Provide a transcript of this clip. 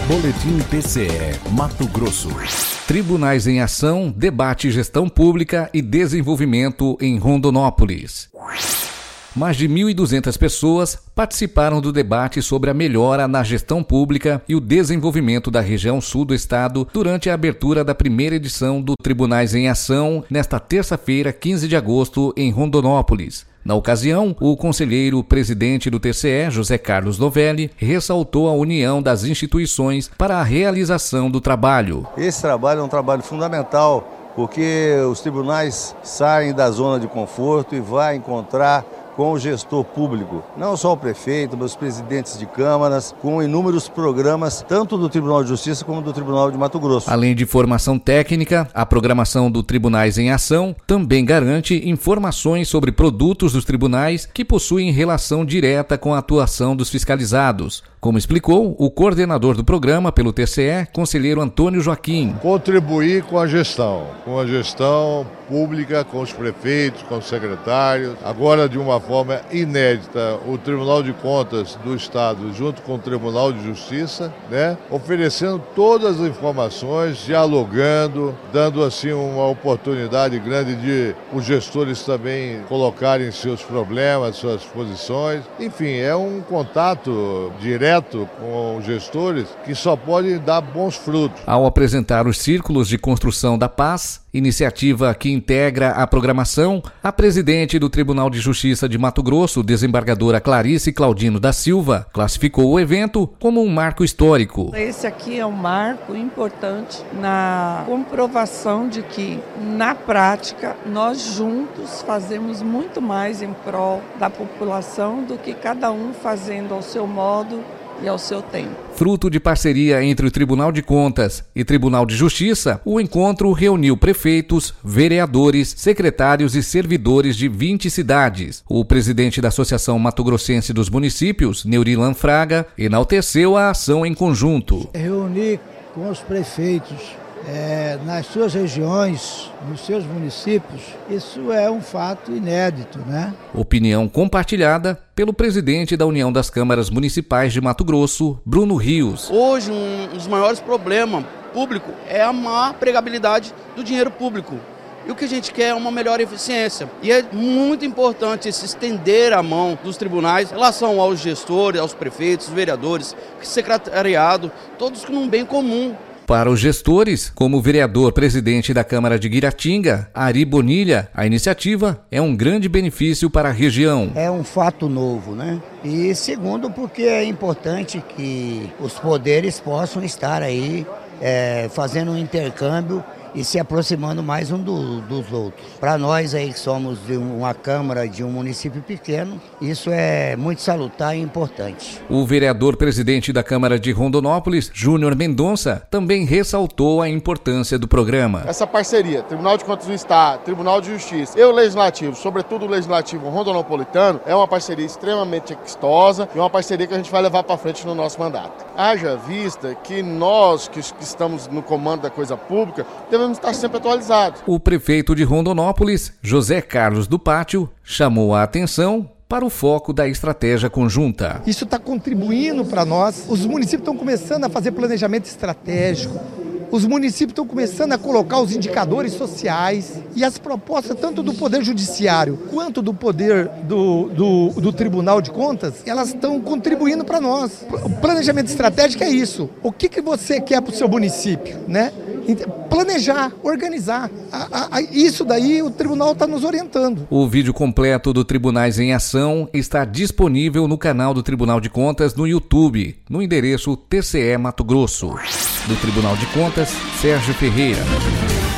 Boletim TCE Mato Grosso. Tribunais em Ação, debate gestão pública e desenvolvimento em Rondonópolis. Mais de 1.200 pessoas participaram do debate sobre a melhora na gestão pública e o desenvolvimento da região sul do estado durante a abertura da primeira edição do Tribunais em Ação, nesta terça-feira, 15 de agosto, em Rondonópolis. Na ocasião, o conselheiro-presidente do TCE, José Carlos Novelli, ressaltou a união das instituições para a realização do trabalho. Esse trabalho é um trabalho fundamental, porque os tribunais saem da zona de conforto e vão encontrar com o gestor público, não só o prefeito, mas os presidentes de câmaras, com inúmeros programas, tanto do Tribunal de Justiça como do Tribunal de Mato Grosso. Além de formação técnica, a programação do Tribunais em Ação também garante informações sobre produtos dos tribunais que possuem relação direta com a atuação dos fiscalizados, como explicou o coordenador do programa pelo TCE, conselheiro Antônio Joaquim. Contribuir com a gestão pública, com os prefeitos, com os secretários. Agora, de uma forma inédita, o Tribunal de Contas do Estado, junto com o Tribunal de Justiça, oferecendo todas as informações, dialogando, dando assim uma oportunidade grande de os gestores também colocarem seus problemas, suas posições. Enfim, é um contato direto com os gestores que só pode dar bons frutos. Ao apresentar os Círculos de Construção da Paz, iniciativa que integra a programação, a presidente do Tribunal de Justiça de Mato Grosso, desembargadora Clarice Claudino da Silva, classificou o evento como um marco histórico. Esse aqui é um marco importante na comprovação de que, na prática, nós juntos fazemos muito mais em prol da população do que cada um fazendo ao seu modo e ao seu tempo. Fruto de parceria entre o Tribunal de Contas e Tribunal de Justiça, o encontro reuniu prefeitos, vereadores, secretários e servidores de 20 cidades. O presidente da Associação Mato Grossense dos Municípios, Neurilan Fraga, enalteceu a ação em conjunto. Reunir com os prefeitos nas suas regiões, nos seus municípios, isso é um fato inédito, Opinião compartilhada pelo presidente da União das Câmaras Municipais de Mato Grosso, Bruno Rios. Hoje, um dos maiores problemas públicos é a má pregabilidade do dinheiro público. E o que a gente quer é uma melhor eficiência. E é muito importante se estender a mão dos tribunais em relação aos gestores, aos prefeitos, vereadores, secretariado, todos com um bem comum. Para os gestores, como o vereador-presidente da Câmara de Guiratinga, Ari Bonilha, a iniciativa é um grande benefício para a região. É um fato novo, E segundo, porque é importante que os poderes possam estar aí fazendo um intercâmbio e se aproximando mais um dos outros. Para nós aí que somos de uma Câmara de um município pequeno, isso é muito salutar e importante. O vereador-presidente da Câmara de Rondonópolis, Júnior Mendonça, também ressaltou a importância do programa. Essa parceria, Tribunal de Contas do Estado, Tribunal de Justiça e o Legislativo, sobretudo o Legislativo rondonopolitano, é uma parceria extremamente exitosa e uma parceria que a gente vai levar para frente no nosso mandato. Haja vista que nós que estamos no comando da coisa pública, devemos estar sempre atualizados. O prefeito de Rondonópolis, José Carlos do Pátio, chamou a atenção para o foco da estratégia conjunta. Isso está contribuindo para nós. Os municípios estão começando a fazer planejamento estratégico. Os municípios estão começando a colocar os indicadores sociais e as propostas tanto do Poder Judiciário quanto do Poder do Tribunal de Contas, elas estão contribuindo para nós. O planejamento estratégico é isso. O que você quer para o seu município, Planejar, organizar. Isso daí o tribunal está nos orientando. O vídeo completo do Tribunais em Ação está disponível no canal do Tribunal de Contas no YouTube, no endereço TCE Mato Grosso. Do Tribunal de Contas, Sérgio Ferreira.